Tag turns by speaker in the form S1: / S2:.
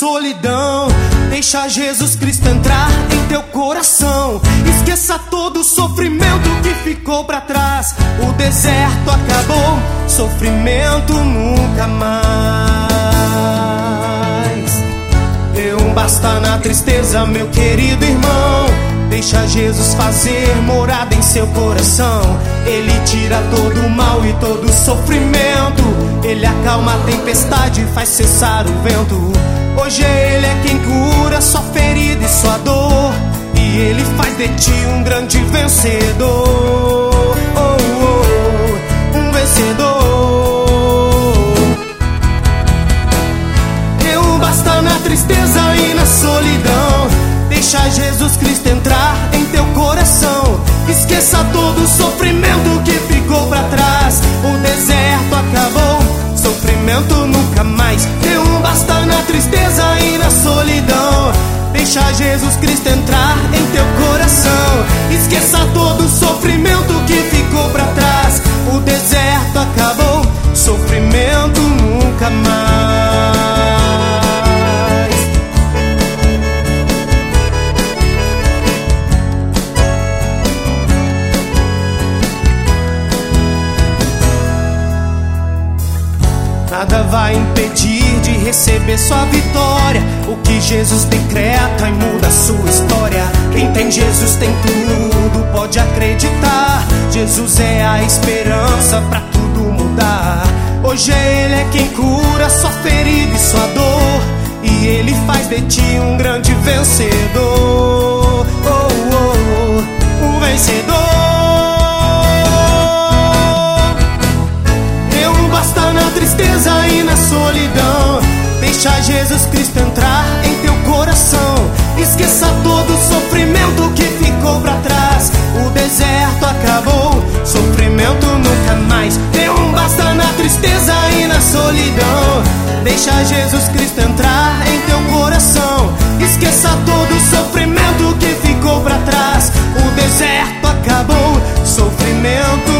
S1: solidão. Deixa Jesus Cristo entrar em teu coração. Esqueça todo o sofrimento que ficou pra trás. O deserto acabou, sofrimento nunca mais. Dê um basta na tristeza, meu querido irmão. Deixa Jesus fazer morada em seu coração. Ele tira todo o mal e todo o sofrimento. Ele acalma a tempestade e faz cessar o vento. Hoje Ele é quem cura sua ferida e sua dor. E Ele faz de ti um grande vencedor. Oh, oh, um vencedor. Dê um basta na tristeza e na solidão. Deixa Jesus Cristo entrar em teu coração. Esqueça todo o sofrimento que ficou pra trás. O deserto acabou, sofrimento nunca mais. Dê um basta na tristeza e na solidão. Deixa Jesus Cristo entrar em teu coração. Esqueça todo o sofrimento que ficou pra trás. O deserto acabou, sofrimento nunca mais. Nada vai impedir de receber sua vitória. O que Jesus decreta e muda a sua história. Quem tem Jesus tem tudo, pode acreditar. Jesus é a esperança pra tudo mudar. Hoje Ele é quem cura sua ferida e sua dor. E Ele faz de ti um grande vencedor. Oh, oh, oh, um vencedor. Basta na tristeza e na solidão. Deixa Jesus Cristo entrar em teu coração. Esqueça todo o sofrimento que ficou pra trás. O deserto acabou, sofrimento nunca mais. Dê um basta na tristeza e na solidão. Deixa Jesus Cristo entrar em teu coração. Esqueça todo o sofrimento que ficou pra trás. O deserto acabou, sofrimento